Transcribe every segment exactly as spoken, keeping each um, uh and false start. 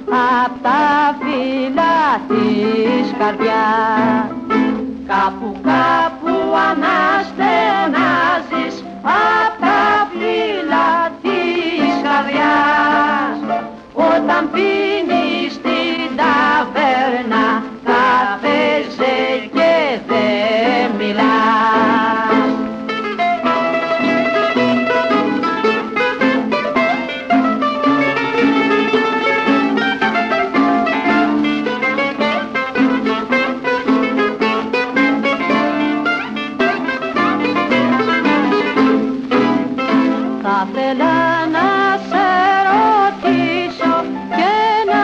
απ' τα φύλλα της καρδιάς. Κάπου κάπου αναστενάζεις απ' τα φύλλα της καρδιάς. Όταν πίνεις στην ταβέρνα καφέζε και δεν μιλάς. Θα θέλα να σε ρωτήσω και να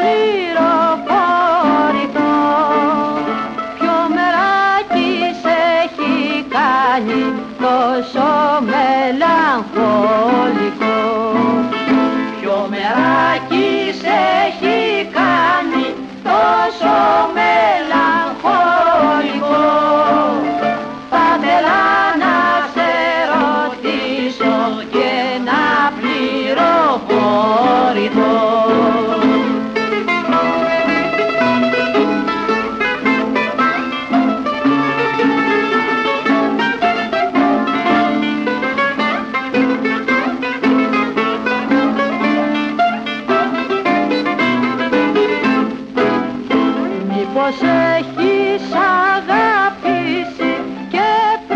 πληροφορηθώ. Ποιο μεράκι σε έχει κάνει τόσο μελαγχολικό? Ποιο μεράκι σε έχει κάνει τόσο μελαγχολικό? Θα θέλα να σε ρωτήσω και να πληροφορηθώ. Μήπως έχεις αγαπήσει και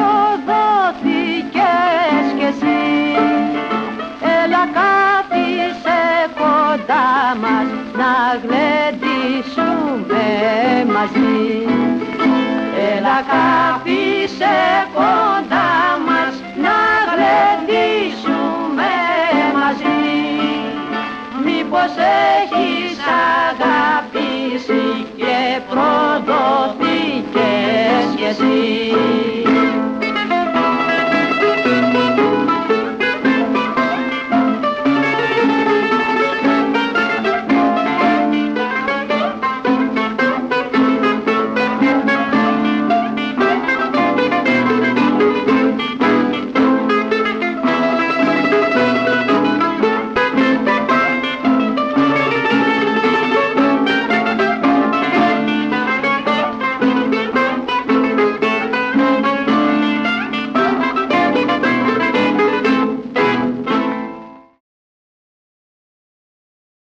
προδόθηκες κι εσύ? Έλα κάθισε κοντά μας να γλεντήσουμε μαζί. Έλα κάθισε κοντά μας να γλεντήσουμε μαζί. Μήπως έχεις αγαπήσει και προδόθηκες κι εσύ?